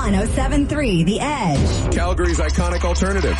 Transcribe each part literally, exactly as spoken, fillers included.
one oh seven point three The Edge. Calgary's iconic alternative.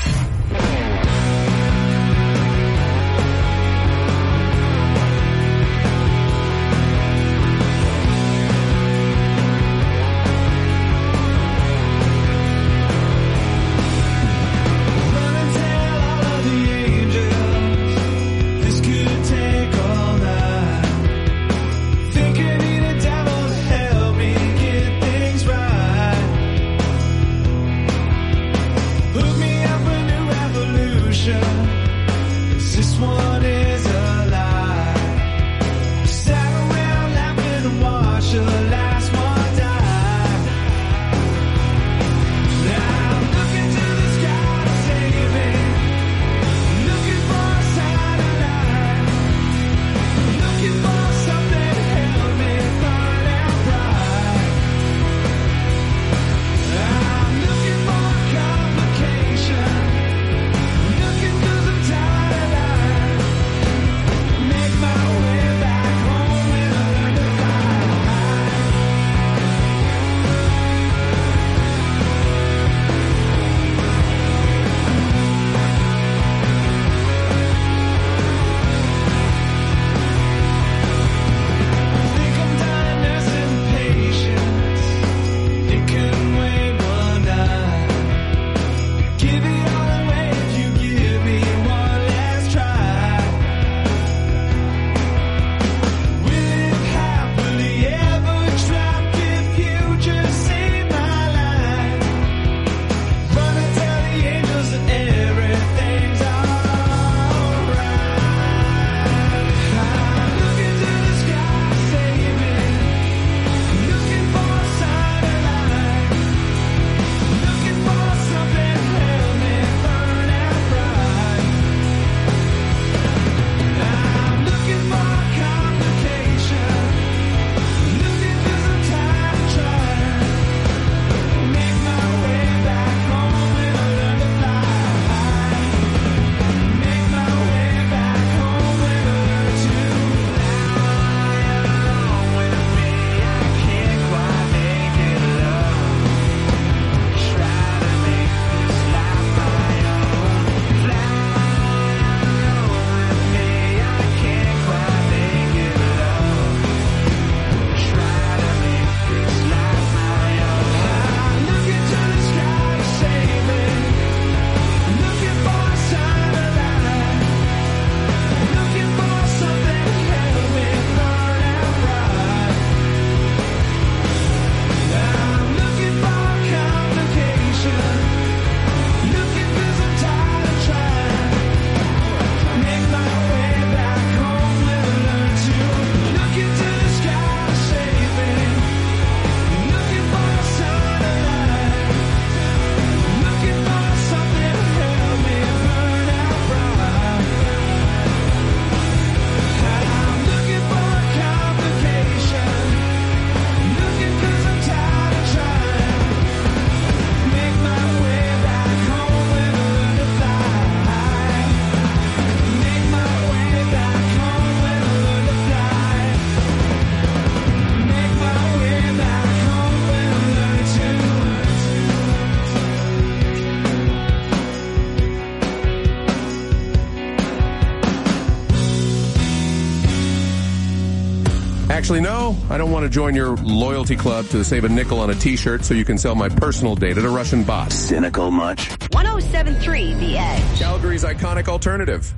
Actually, no, I don't want to join your loyalty club to save a nickel on a t-shirt so you can sell my personal data to Russian bots. Cynical much? one oh seven point three The Edge. Calgary's iconic alternative.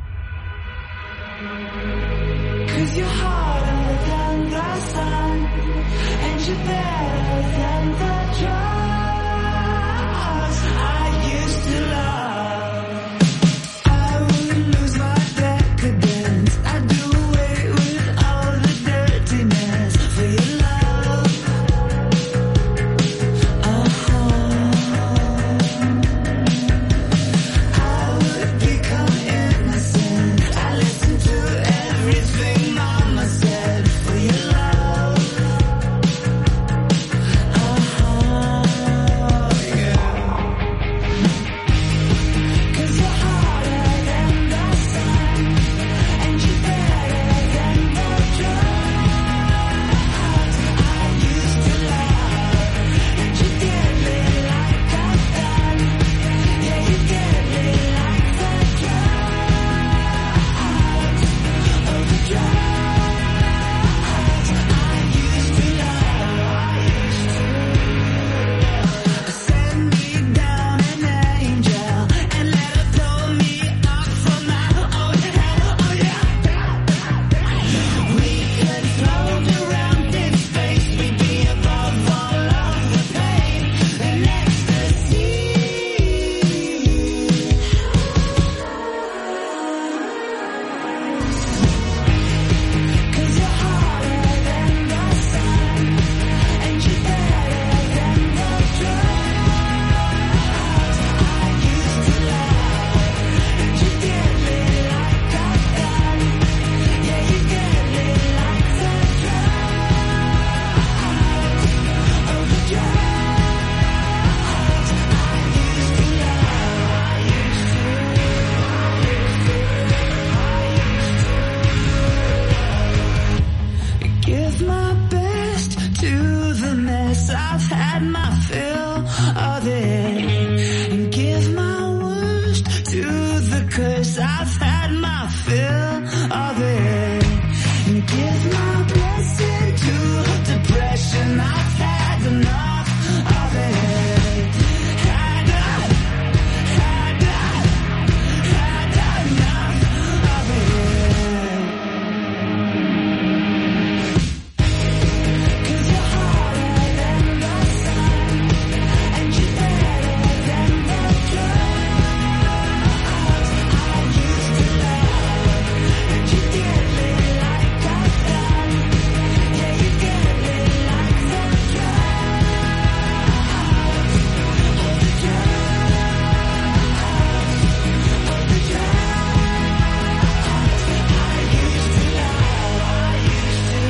Cause you're harder than the sun, and you're better than the drugs I used to love. I would lose my decadence. I'd do away with all the dirtiness for your love. Uh-huh. I would become innocent. I listen to everything mama said for your love. Uh-huh. Yeah. a curse. I've had my fill of it. And give my blessing to depression. I've had enough of it. Had, had, had enough of it. 'Cause you're harder than the sun, and you're better than the drugs I used to love. And you get me like I've done. Yeah, you get me like the drugs. Oh, the drugs. Oh, the drugs. I used to love. I used to.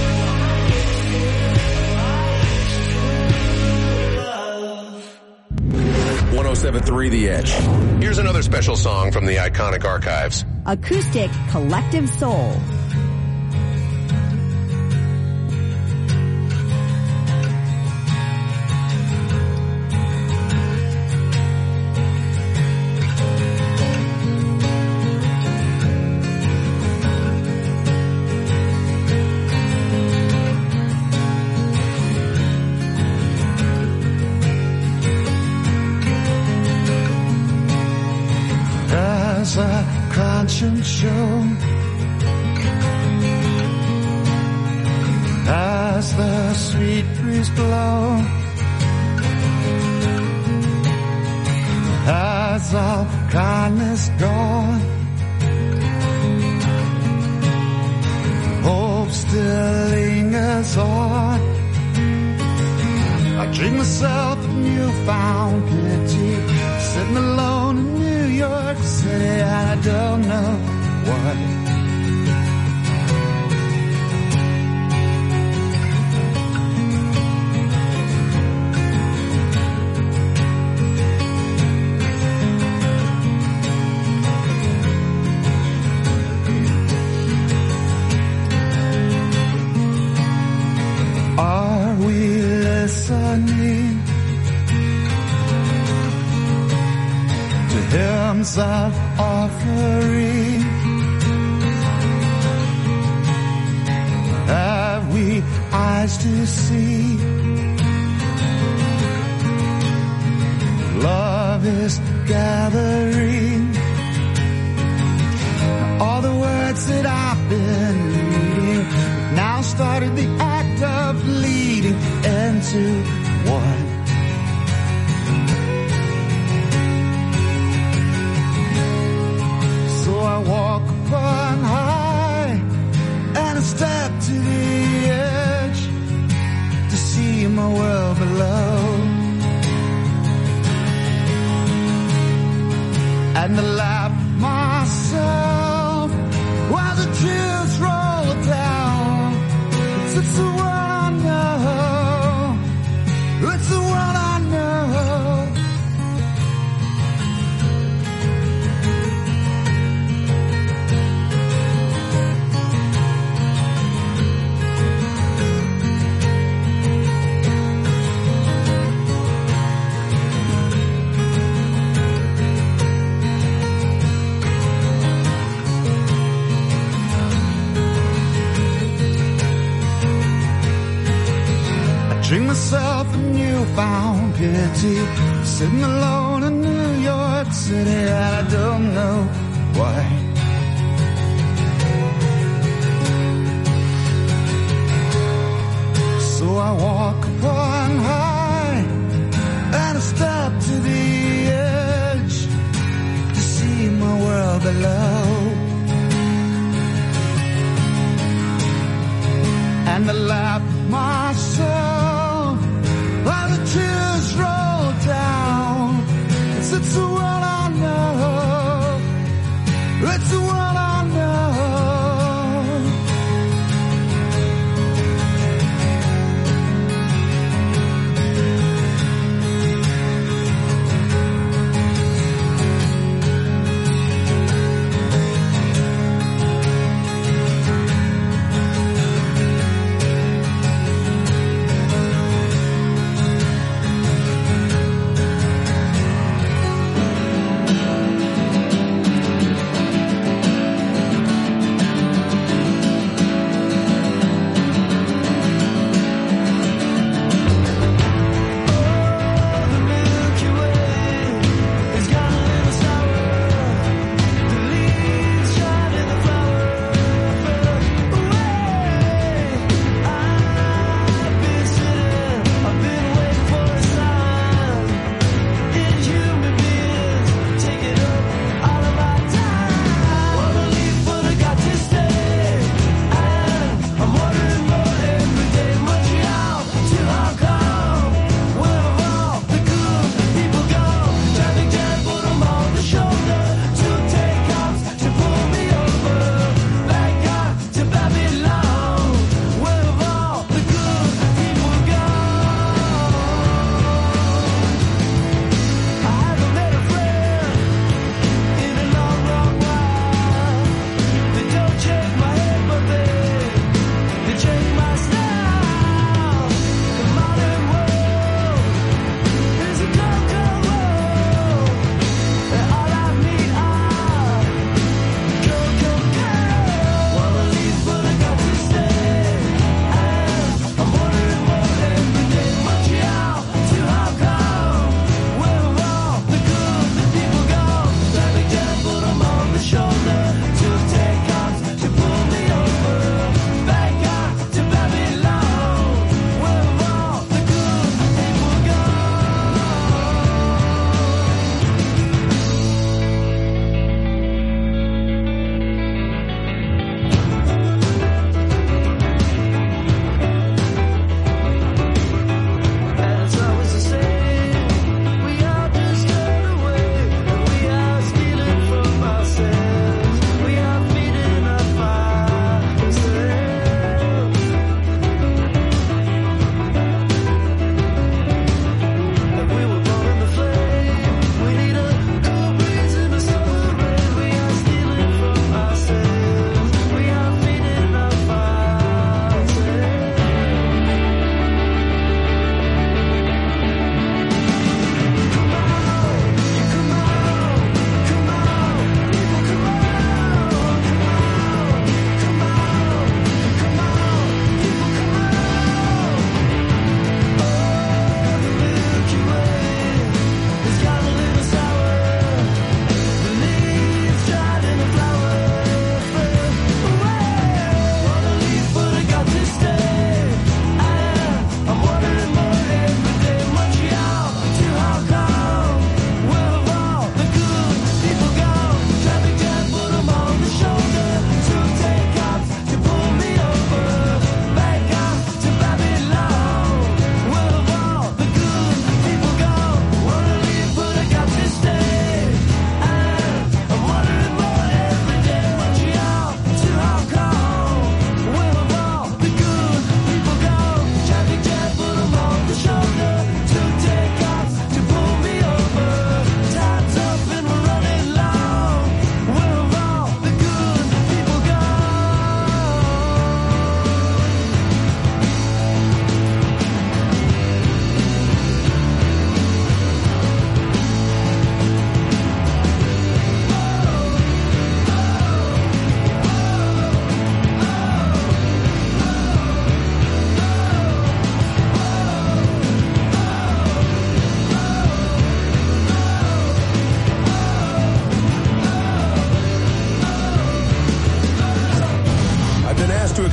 one oh seven point three The Edge. Here's another special song from the iconic archives. Acoustic Collective Soul. As a conscience show, as the sweet breeze blow, as all kindness gone, hope still lingers on. I drink myself a newfound pity, sitting alone in New York City, and I don't know why. Are we listening to hymns of offering? Have we eyes to see? Love is gathering. All the words that I've been reading now started the act of leading into one. So I walk upon high and I step to the edge to see my world below. And I laugh myself while the tears roll down. It's, it's the world I know. It's the world I know. Drink myself a newfound pity, sitting alone in New York City, and I don't know why. So I walk upon high and I step to the edge to see my world below. And I laugh myself while the tears roll down. It's, it's the world I know. It's the world I know.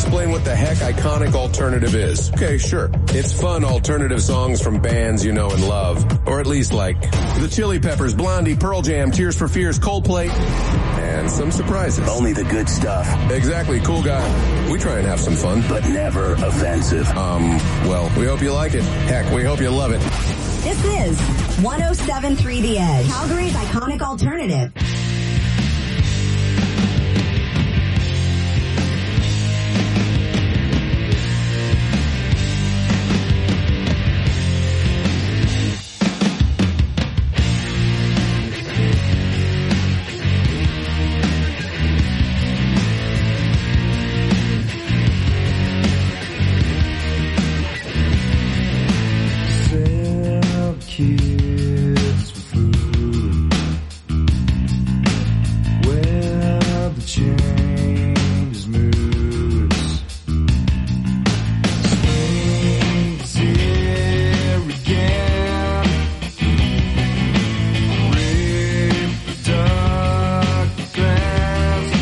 explain what the heck iconic alternative is. Okay, sure. It's fun alternative songs from bands you know and love. Or at least like the Chili Peppers, Blondie, Pearl Jam, Tears for Fears, Coldplay, and some surprises. Only the good stuff. Exactly, cool guy. We try and have some fun. But never offensive. Um, well, we hope you like it. Heck, we hope you love it. This is one oh seven point three The Edge, Calgary's iconic alternative. Kids for food. Well, the change moods. Spring's here again. Reproductive glands.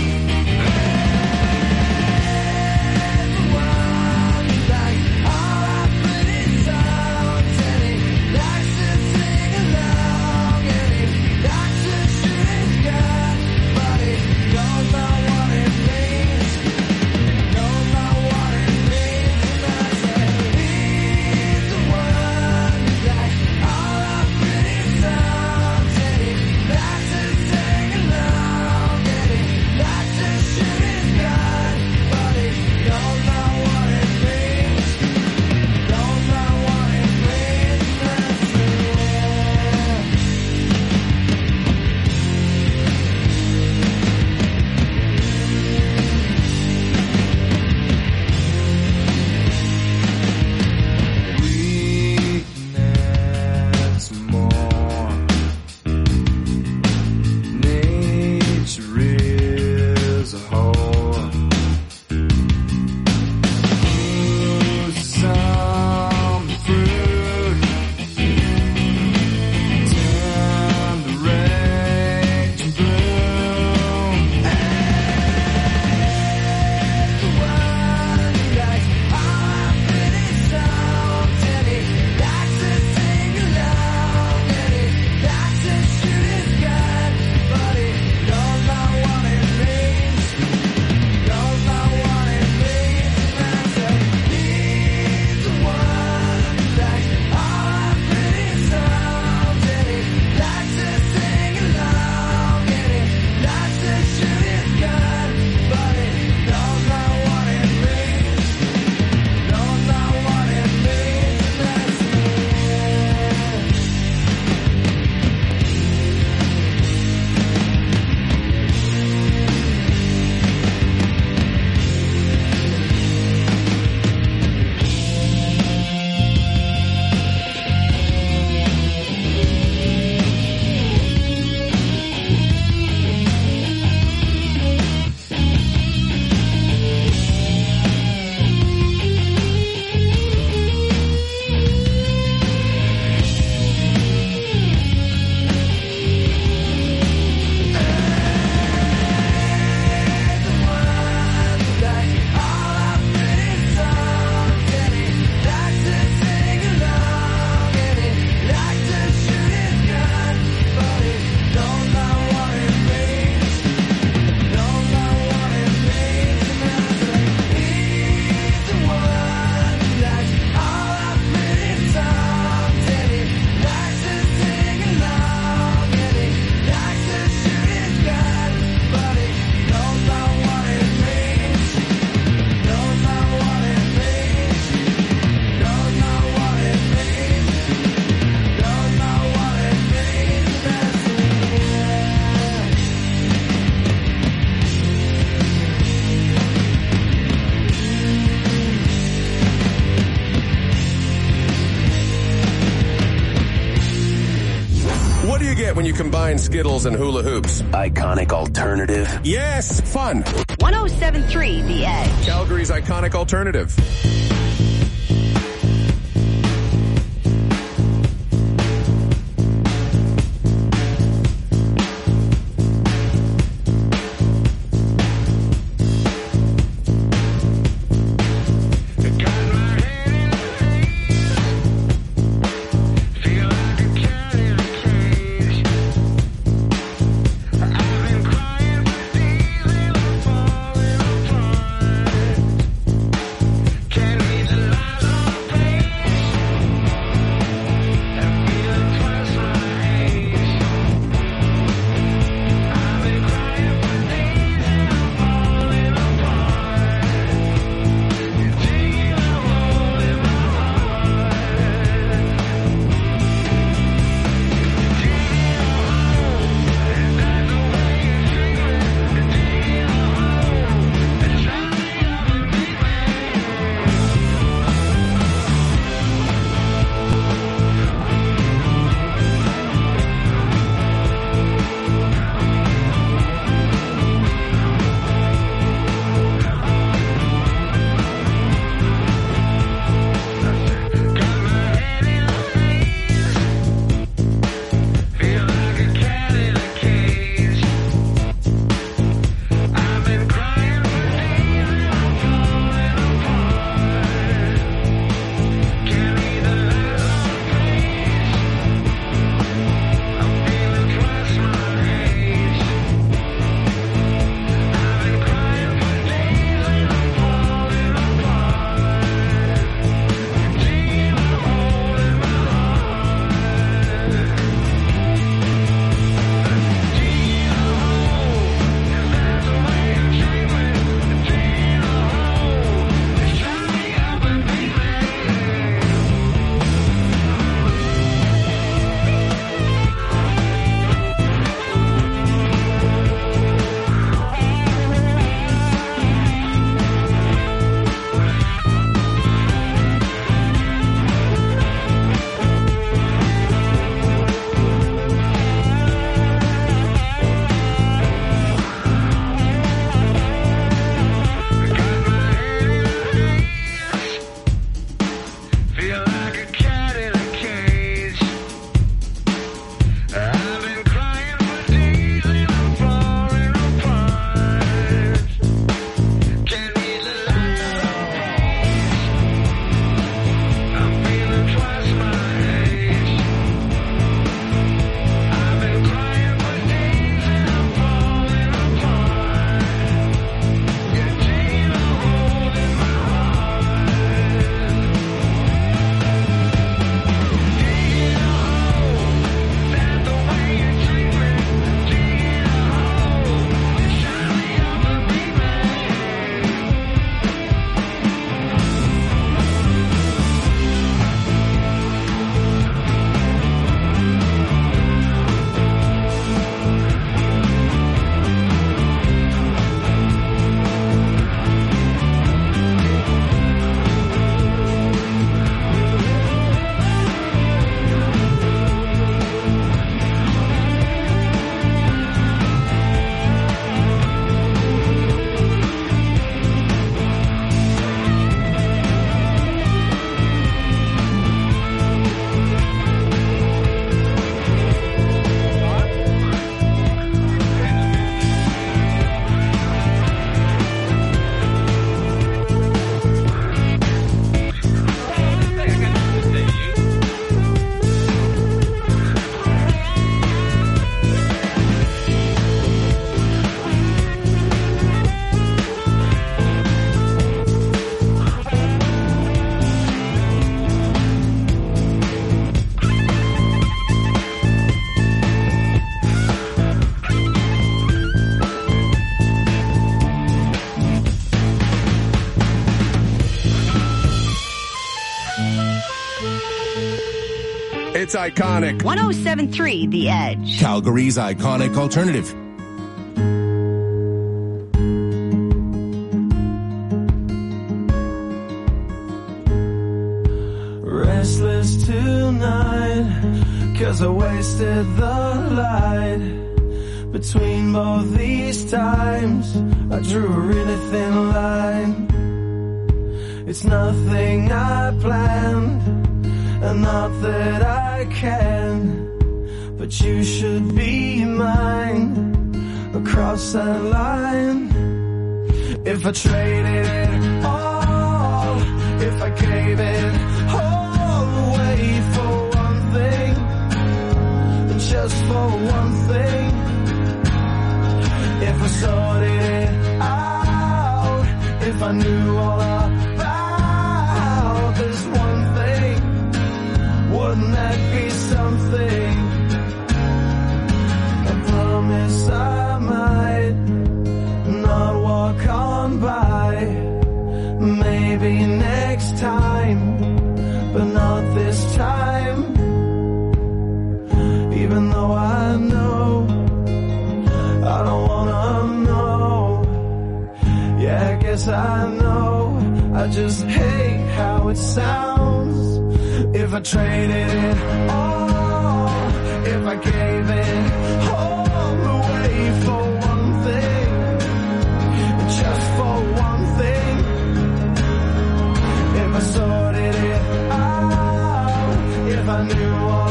Everyone like all our pretty songs, and he likes to sing along, and he likes to shoot his gun, but he don't know what it means. Don't know what it means. And I said, he's the one who likes all our pretty songs, and he likes to sing along, and he likes to shoot his gun, but he don't know what it means. Don't know what it means. And I said, weakness more. Nature is a whore. Lose some fruit. Time to rage and bloom. Everyone likes all our pretty songs, and he likes to sing along, and he likes to shoot his gun, but he don't know what it means. Don't know what it means. And I said, he's the one who likes all our pretty songs, and he likes to sing along, and he likes to shoot his gun, but he don't know what it means. Don't know what it means. And I What do you get when you combine Skittles and hula hoops? Iconic alternative. Yes, fun. one oh seven point three The Edge. Calgary's iconic alternative. It's iconic. one oh seven point three The Edge. Calgary's iconic alternative. Restless tonight, 'cause I wasted the light. Between both these times, I drew a really thin line. It's nothing I planned, and not that I can, but you should be mine across that line. If I traded it all, if I gave it all away for one thing, just for one thing, if I sorted it out, if I knew all about this one thing, wouldn't that be something? I promise I might not walk on by, maybe next time, but not this time. Even though I know I don't wanna know, yeah, I guess I know, I just hate how it sounds. If I traded it all, if I gave it all away for one thing, just for one thing, if I sorted it out, if I knew all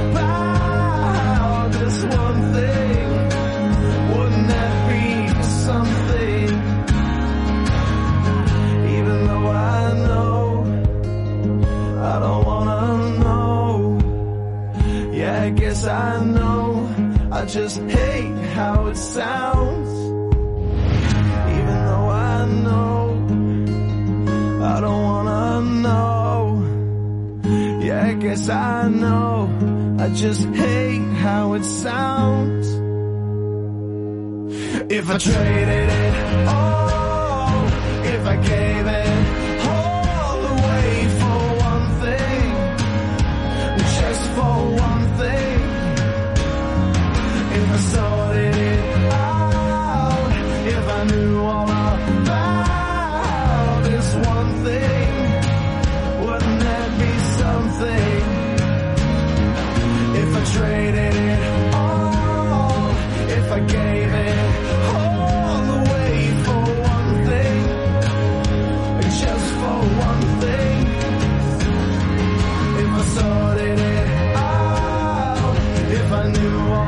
about this one thing, wouldn't that be something? Even though I know I don't wanna know, yeah, I guess I know, I just hate how it sounds. Even though I know I don't wanna know, yeah, I guess I know, I just hate how it sounds. If I traded it all, if I gave it all away for one thing, just for one thing, if I sorted it out, if I knew all about this one thing, wouldn't that be something? If I traded it all, if I gave it all away for one thing, just for one thing, if I sorted it out, if I knew all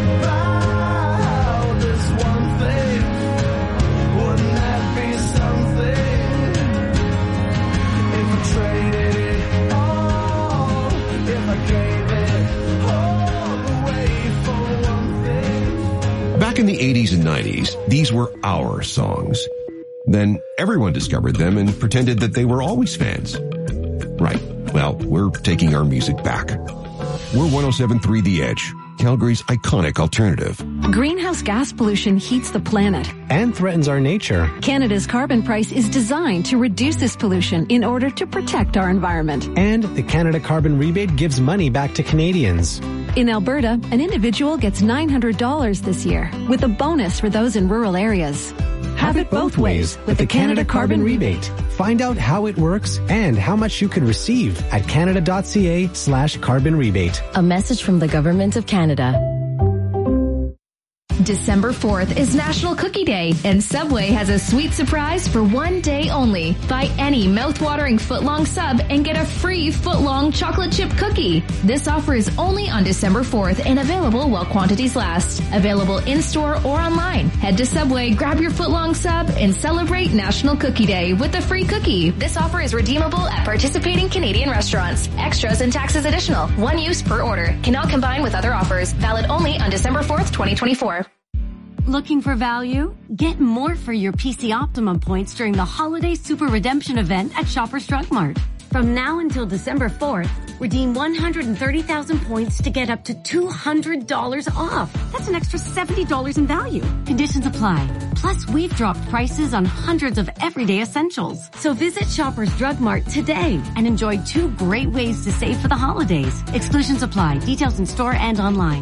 about this one thing, wouldn't that be something? If I traded it all, if I gave it all away for one thing. Back in the eighties and nineties, these were our songs. Then everyone discovered them and pretended that they were always fans. Right. Well, we're taking our music back. We're one oh seven point three The Edge, Calgary's iconic alternative. Greenhouse gas pollution heats the planet and threatens our nature. Canada's carbon price is designed to reduce this pollution in order to protect our environment. And the Canada Carbon Rebate gives money back to Canadians. In Alberta, an individual gets nine hundred dollars this year, with a bonus for those in rural areas. Have it both ways with the Canada Carbon Rebate. Find out how it works and how much you could receive at canada.ca slash carbon rebate. A message from the Government of Canada. December fourth is National Cookie Day, and Subway has a sweet surprise for one day only. Buy any mouth-watering footlong sub and get a free footlong chocolate chip cookie. This offer is only on December fourth and available while quantities last. Available in-store or online. Head to Subway, grab your footlong sub, and celebrate National Cookie Day with a free cookie. This offer is redeemable at participating Canadian restaurants. Extras and taxes additional. One use per order. Cannot combine with other offers. Valid only on December fourth, twenty twenty-four. Looking for value? Get more for your P C Optimum points during the Holiday Super Redemption event at Shoppers Drug Mart. From now until December fourth, redeem one hundred thirty thousand points to get up to two hundred dollars off. That's an extra seventy dollars in value. Conditions apply. Plus, we've dropped prices on hundreds of everyday essentials. So visit Shoppers Drug Mart today and enjoy two great ways to save for the holidays. Exclusions apply. Details in store and online.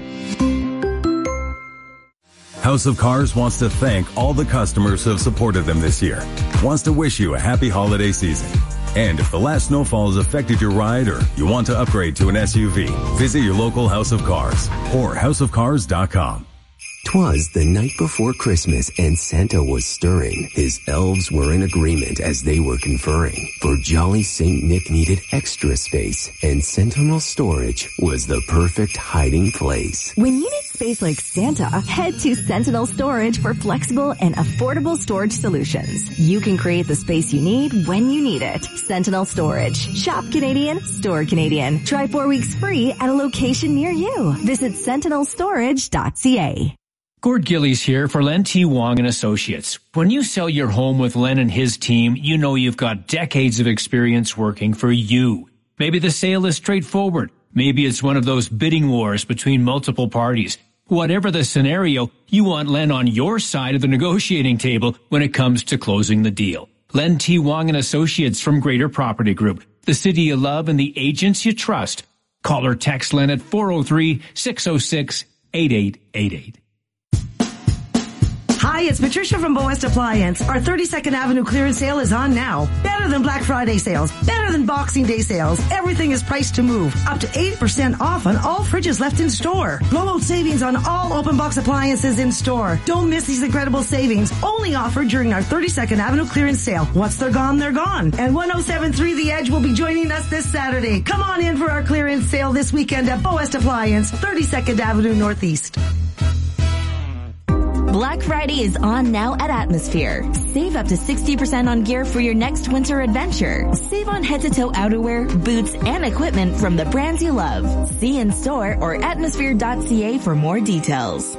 House of Cars wants to thank all the customers who have supported them this year. Wants to wish you a happy holiday season. And if the last snowfall has affected your ride or you want to upgrade to an S U V, visit your local House of Cars or house of cars dot com. 'Twas the night before Christmas and Santa was stirring. His elves were in agreement as they were conferring. For jolly Saint Nick needed extra space, and Sentinel Storage was the perfect hiding place. When you need space like Santa, head to Sentinel Storage for flexible and affordable storage solutions. You can create the space you need when you need it. Sentinel Storage. Shop Canadian, store Canadian. Try four weeks free at a location near you. Visit sentinel storage dot c a. Gord Gillies here for Len T. Wong and Associates. When you sell your home with Len and his team, you know you've got decades of experience working for you. Maybe the sale is straightforward. Maybe it's one of those bidding wars between multiple parties. Whatever the scenario, you want Len on your side of the negotiating table when it comes to closing the deal. Len T. Wong and Associates from Greater Property Group, the city you love and the agents you trust. Call or text Len at four oh three, six oh six, eight eight eight eight. Hi, it's Patricia from Bow West Appliance. Our thirty-second Avenue clearance sale is on now. Better than Black Friday sales. Better than Boxing Day sales. Everything is priced to move. Up to eighty percent off on all fridges left in store. Blowout savings on all open box appliances in store. Don't miss these incredible savings. Only offered during our thirty-second Avenue clearance sale. Once they're gone, they're gone. And one oh seven point three The Edge will be joining us this Saturday. Come on in for our clearance sale this weekend at Bow West Appliance, thirty-second Avenue Northeast. Black Friday is on now at Atmosphere. Save up to sixty percent on gear for your next winter adventure. Save on head-to-toe outerwear, boots, and equipment from the brands you love. See in store or atmosphere dot c a for more details.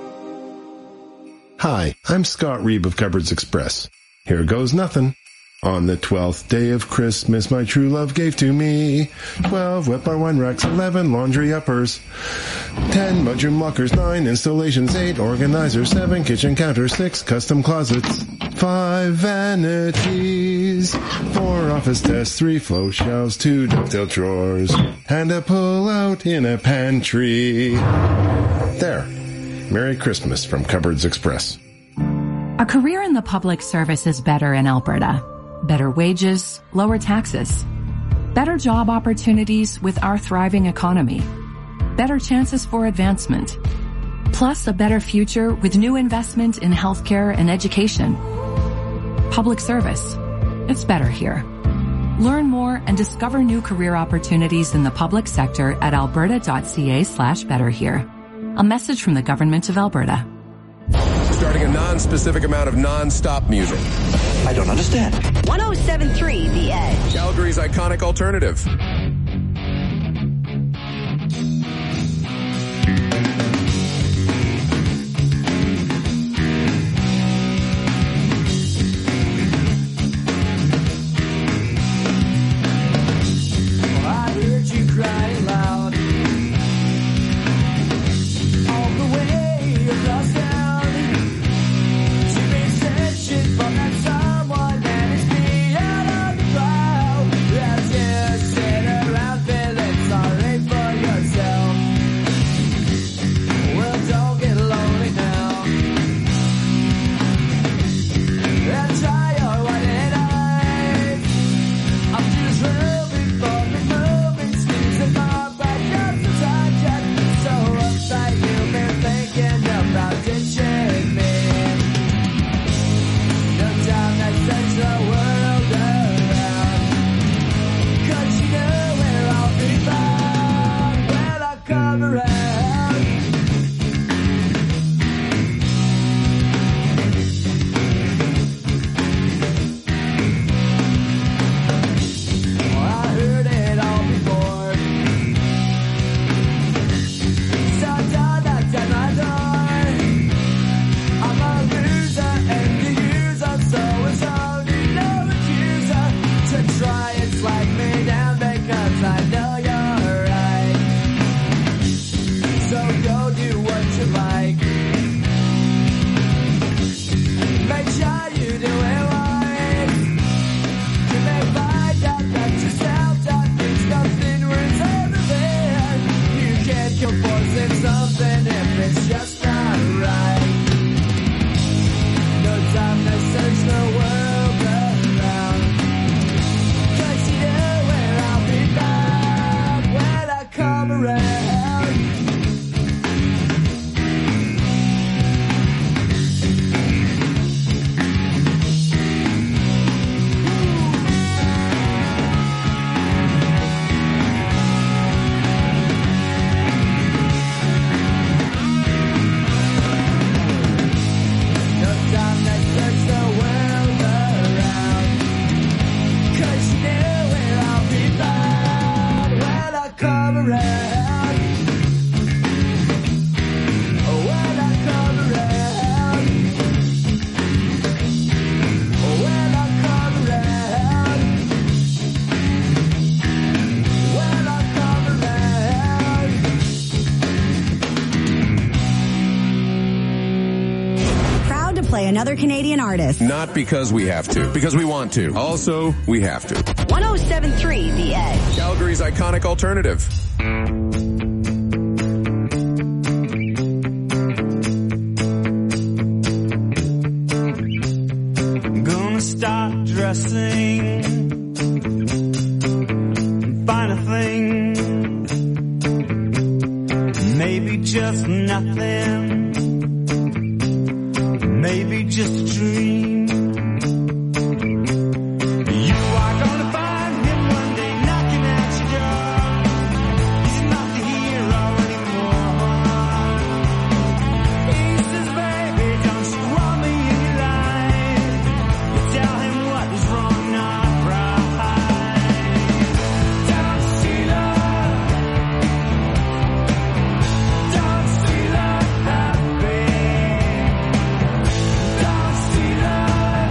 Hi, I'm Scott Reeb of Cupboards Express. Here goes nothing. On the twelfth day of Christmas, my true love gave to me twelve wet bar wine racks, eleven laundry uppers, ten mudroom lockers, nine installations, eight organizers, seven kitchen counters, six custom closets, five vanities, four office desks, three flow shelves, two dovetail drawers, and a pull-out in a pantry. There. Merry Christmas from Cupboards Express. A career in the public service is better in Alberta. Better wages, lower taxes, better job opportunities with our thriving economy, better chances for advancement, plus a better future with new investment in healthcare and education. Public service. It's better here. Learn more and discover new career opportunities in the public sector at alberta dot c a slash better here. A message from the Government of Alberta. Starting a non-specific amount of non-stop music. I don't understand. one oh seven point three The Edge. Calgary's iconic alternative. I heard you crying loud all the way across town. You've been searching for that someone that is beyond the crowd. That's just said play another Canadian artist. Not because we have to, because we want to. Also, we have to. one oh seven point three The Edge. Calgary's iconic alternative. Gonna start dressing, find a thing, maybe just nothing, maybe just a dream. You are gonna find him one day knocking at your door. He's not the hero anymore. He says, baby, don't you want me in your life? You tell him what is wrong, not right. Don't see love, don't see love happy. Don't see love,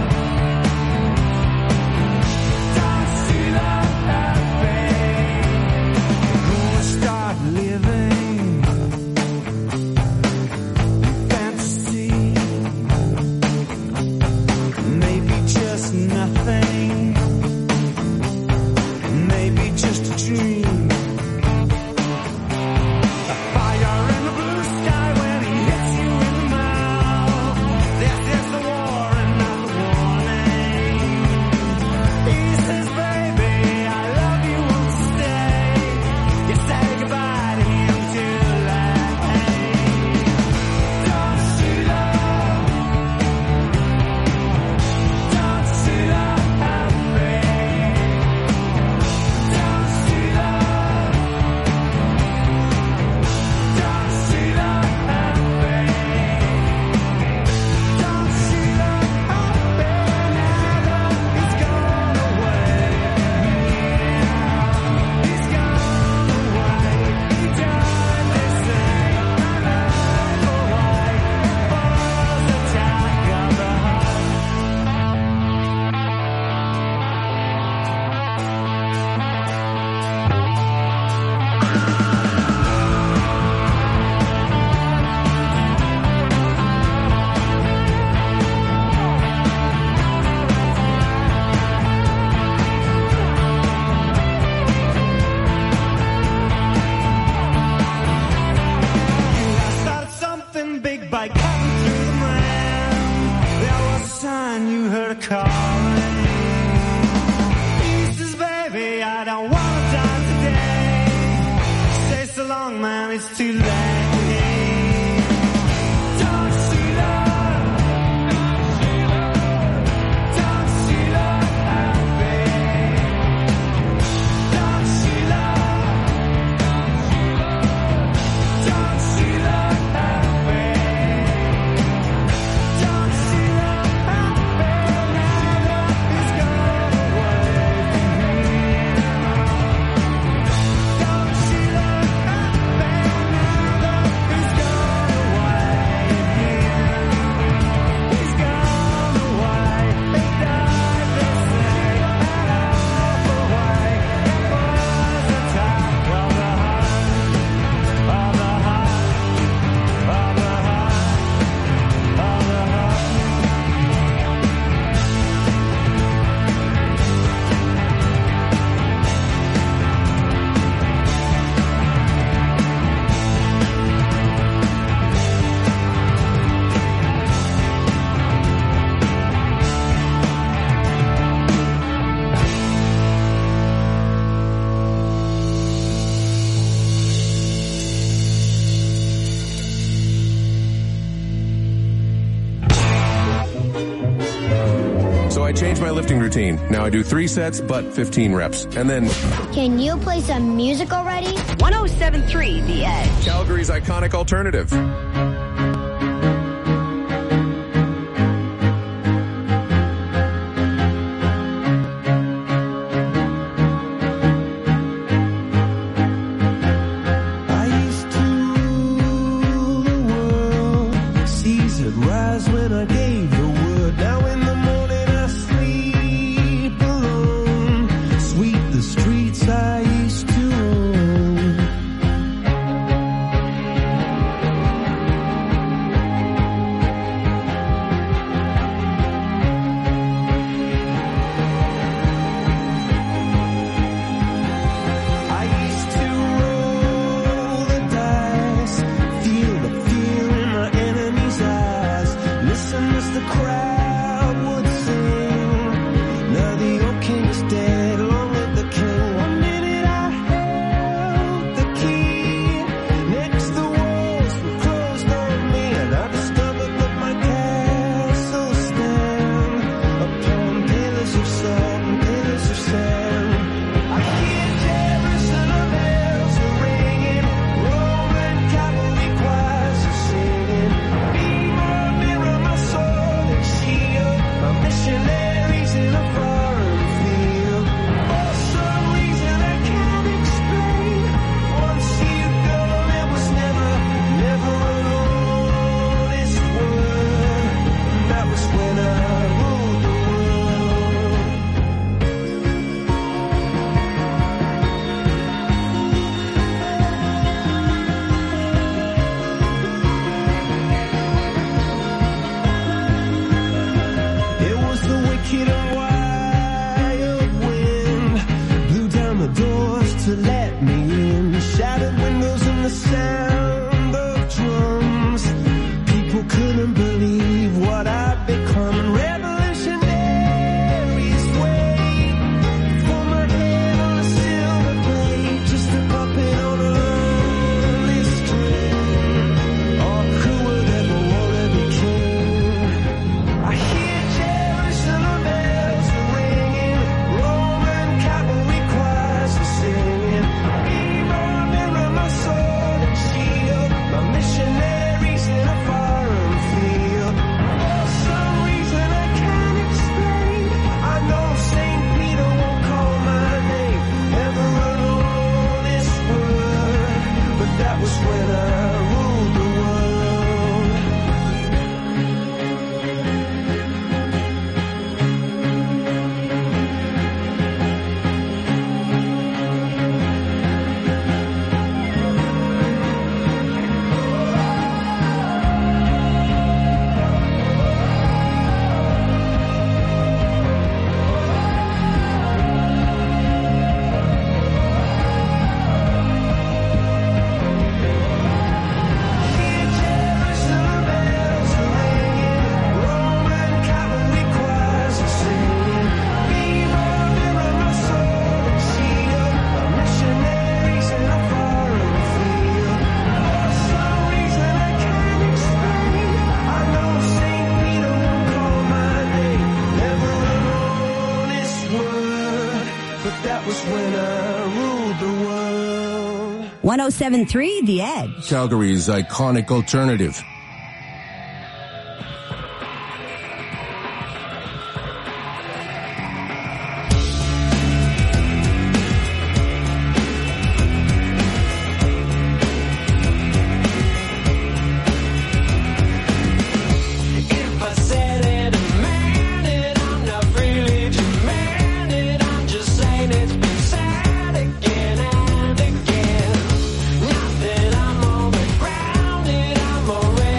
don't see love happy. Gonna start living fantasy. Maybe just nothing, maybe just a dream. A fire in the blue sky when he hits you in the mouth. This is the war and not the warning. He says, baby, I love you, won't you stay? You say goodbye to him too late. Don't see love, don't see love happy. Don't see love, don't see love happy. Don't see love happy. Now he's gone away. He's gone away. He died, they say. Alive or white, falls attack of the heart. You have started something big by cutting through the man. There was a sign you heard a calling. He says, baby, I don't want to die today. Say so long, man, it's too late. Don't see love, don't see love happy. Don't see love, don't see love happy. Don't see love happy. Now that he's gone away from here. Don't see love happy. Now that he's gone away again. He's gone away. He died, they say. An awful way. It was a time of the heart, of the heart, of the heart, of the heart. So I changed my lifting routine. Now I do three sets, but fifteen reps. And then Can you play some music already? one oh seven point three The Edge. Calgary's iconic alternative. I used to rule the world. Seas would rise when I gave the word. Now in the morning I sleep alone. Sweep the streets I used to own. the crowd would sing. Now the old king is dead, long live the king. One minute I held the key, next the walls were closed on me, and I discovered that my castle stand upon pillars of salt and pillars of sand. I hear Jerusalem bells are ringing, Roman cavalry choirs are singing. Be my mirror, my sword and shield, my missionaries in a foreign field. For some reason I can't explain, once you've gone it was never, never an honest word. And that was when I ruled the world. It was the wicked and wild wind, blew down the doors to let me in, shattered windows and the sound of drums. People couldn't believe what I'd become. Revolutionaries wait for my head on a silver plate, just a puppet on a lonely string. Oh, who would ever wanna be king? I hear Jerusalem bells are ringing, Roman cavalry choirs are singing. Be my mirror, my sword and shield, my missionaries in a foreign field. For some reason I can't explain, I know Saint Peter won't call my name, never an honest word, but that was when I ruled the world. Jerusalem bells are ringing, Roman cavalry choirs are singing. Be my mirror, my sword and shield, my missionaries in a foreign field. For some reason I can't explain, I know Saint Peter won't call my name, never an honest word, but that was when I ruled the world. one oh seven point three The Edge. Calgary's iconic alternative. If I said it and meant it, I'm not really demanding, I'm just saying it's been said again and again. Not that I'm overgrounded, I'm already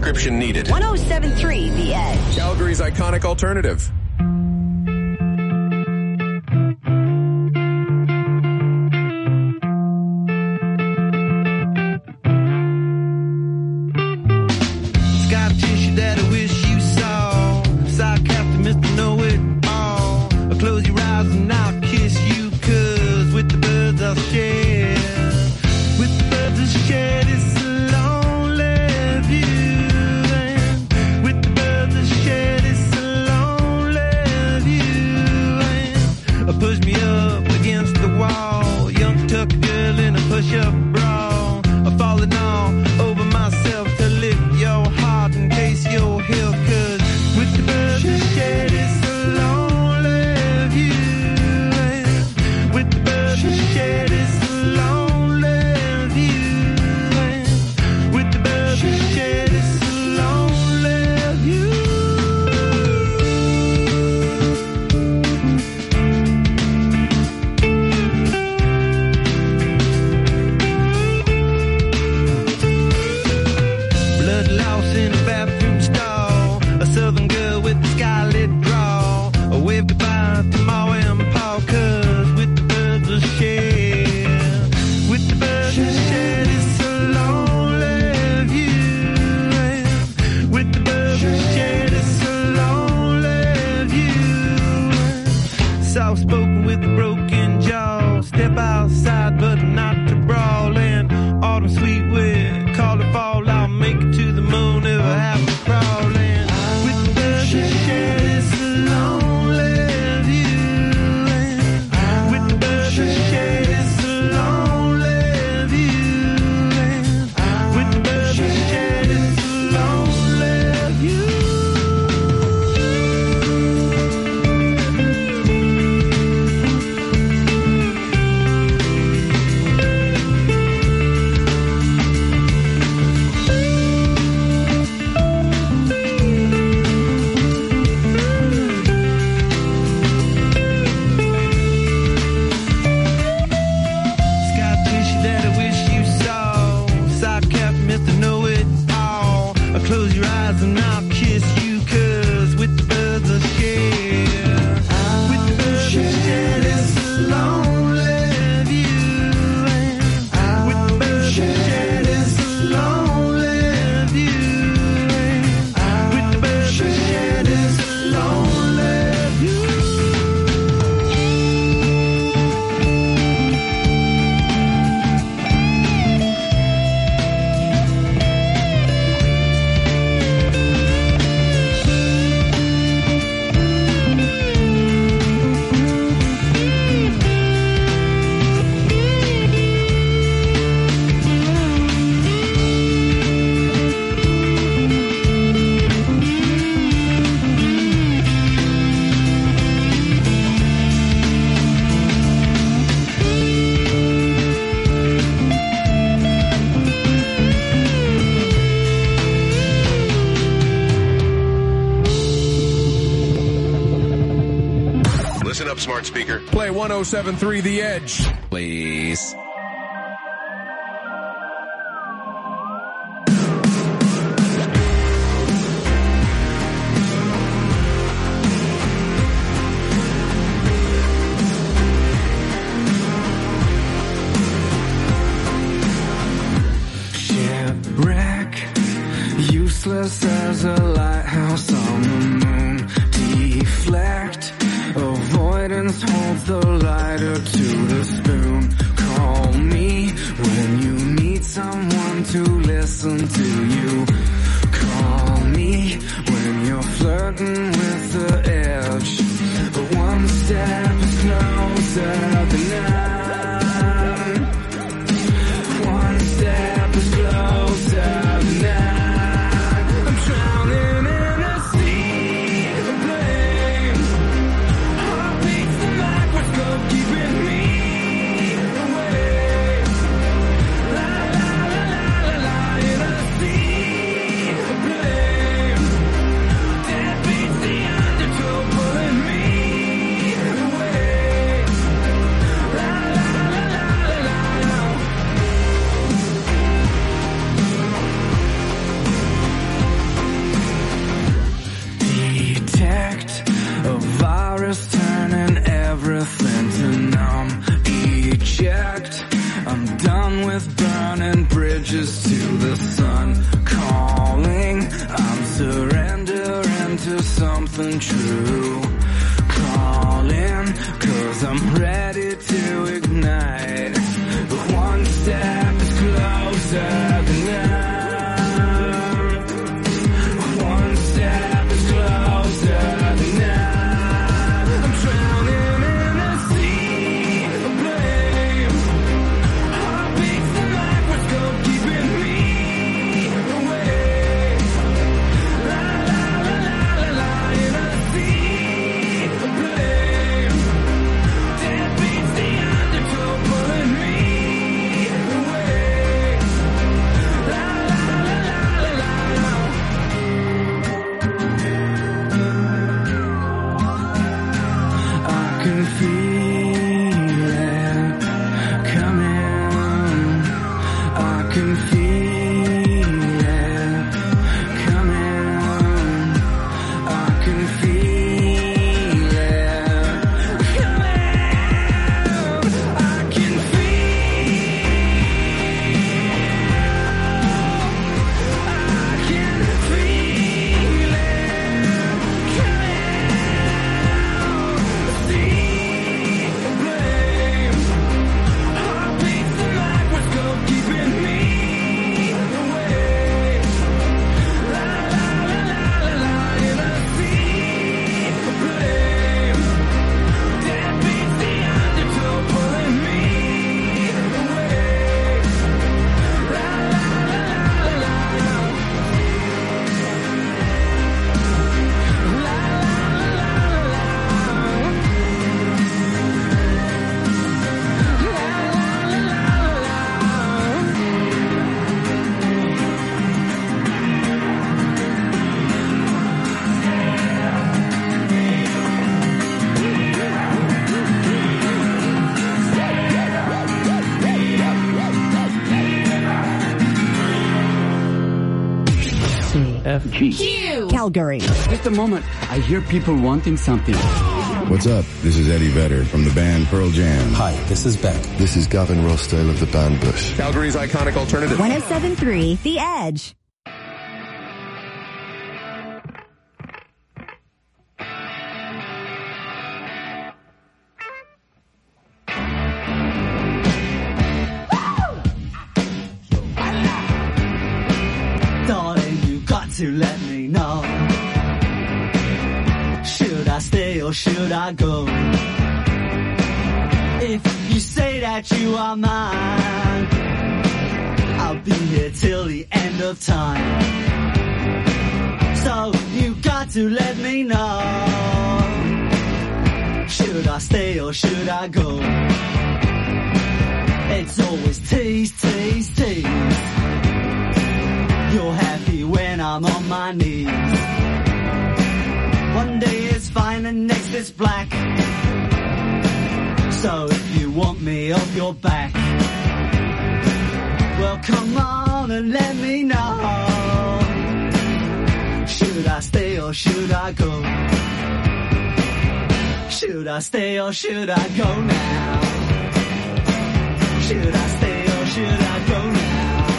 prescription needed. one oh seven point three The Edge. Calgary's iconic alternative. Scar tissue that I wish you saw. Sarcastic Mister Know-It-All. Close your eyes and I'll kiss you, cause with the birds I'll share. With the birds I'll share this lonely view. And with the birds I'll share this lonely view. And push me up against the wall. Young tuck girl in a push-up bra. I'm falling all over myself to lift your heart and taste your heel, cause with the birds I'll share this lonely view. And with the birds I'll share this lonely view. And with the birds I'll share this lonely view. Blood loss in a bathroom stall. A southern girl with a scarlet draw. A wave goodbye to Ma and Pa, cause with the birds I'll share. With the birds I'll share this lonely view. And with the birds I'll share this lonely view. Soft spoken with a broken jaw. Step outside but not to brawl. And autumn sweet with call it fall. I'll make it to the moon if I have to crawl. And with the birds I'll share this lonely view. And with the birds I'll share this lonely view. And with the birds I'll share this lonely view. Scar tissue that I wish you saw. Sarcastic Mister Know-It-All. I'll close your eyes and I'll kiss you, cause with the birds I'll share. With the birds I'll share this lonely view. And with the birds I'll share this lonely view. And with the birds I'll share this lonely view. Listen up, smart speaker. Play one oh seven point three The Edge, please. Shipwreck, useless as a lighthouse on the moon. Deflect, avoidance holds the lighter to the spoon. Call me when you need someone to listen to you. Call me when you're flirting with the edge. But one step closer than none. One step is closer than none. I'm drowning in a sea of blame. Heartbeats the microscope keeping me away. La la la la la la in a sea of blame. Dead beats the undertow pulling me away. gears turning everything to numb. Eject. I'm done with burning bridges to the sun. Calling. I'm surrendering to something true. Calling. Cause I'm ready to ignite. One step is closer than now. One step is closer than now. I'm drowning in a sea of blame. Heartbeats the microscope keeping me away. La la la la la la in a sea of blame. Dead beats the undertow pulling me away. La la la la la la. I can feel it coming. I can feel it coming. I can feel it coming. I can F G. Q. Calgary. Just a moment. I hear people wanting something. What's up? This is Eddie Vedder from the band Pearl Jam. Hi, this is Beck. This is Gavin Rossdale of the band Bush. Calgary's iconic alternative. one oh seven point three The Edge. Darling, you got to let me know. Should I stay or should I go? If you say that you are mine, I'll be here till the end of time. So you got to let me know. Should I stay or should I go? It's always tease, tease, tease. You're happy when I'm on my knees. One day it's fine and next it's black. So if you want me off your back, well come on and let me know. Should I stay or should I go? Should I stay or should I go now? Should I stay or should I go now?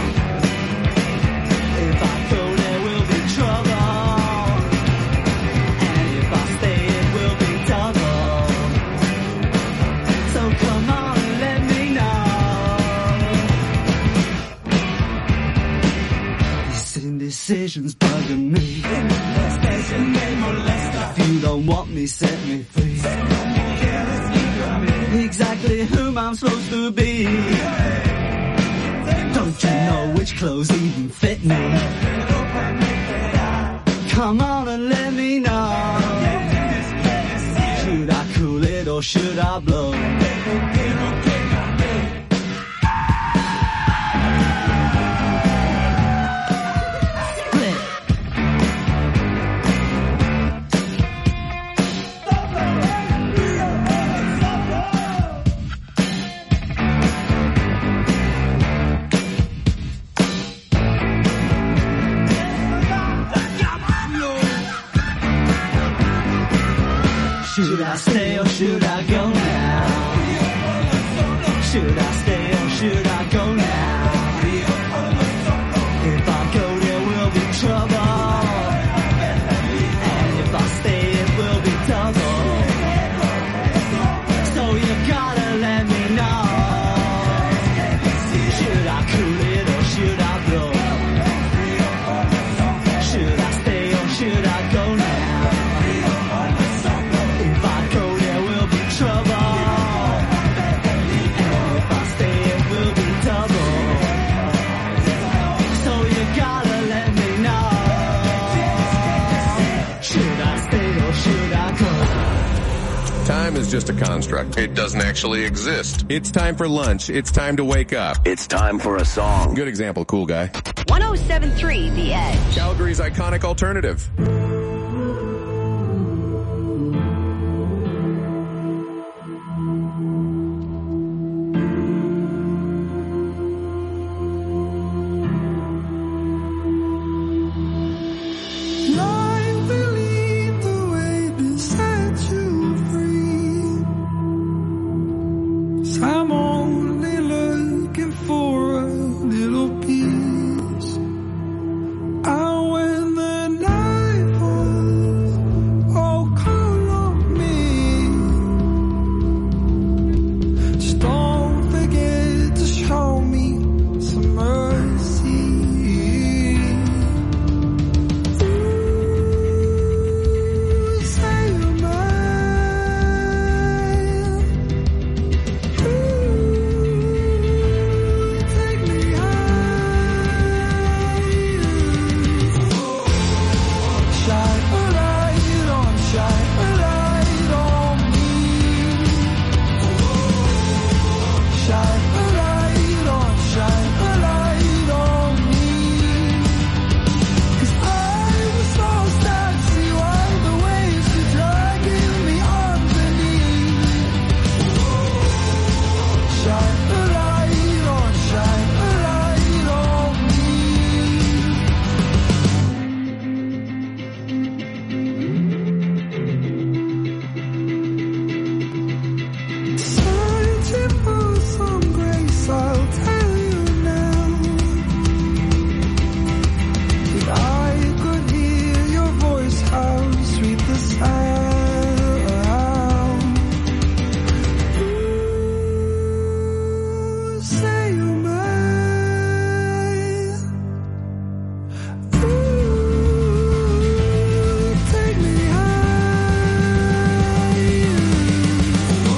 If I go there will be trouble, and if I stay it will be double. So come on and let me know. These indecisions bugging me. If you don't want me, set me free. Exactly whom I'm supposed to be. Don't you know which clothes even fit me? Come on and let me know. Should I cool it or should I blow? Should I I stay or should I go now? Should I stay or should I go now? If I go there will be trouble, and if I stay it will be double. So you gotta let me know. Should I cool it or should I blow? Should I stay or should I go now? If I go there will be trouble, and if I stay it will be double. So you gotta let me know. Should I stay or should I go? Time is just a construct. It doesn't actually exist. It's time for lunch. It's time to wake up. It's time for a song. Good example, cool guy. one oh seven point three The Edge. Calgary's iconic alternative. Life will lead the way to set you free. So I'm only looking for a little peace. Out when the night falls, oh, call on me. Just don't forget to show me some mercy. Ooh, say you're mine. Ooh, take me shine a light on, shine a light on me. Shine a light on, shine a light on me. 'Cause I was lost at sea while the waves were dragging me underneath. Shine a light on, shine a light on me. Searching for some grace, I'll tell you now. If I could hear your voice, how sweet the sound. Ooh, say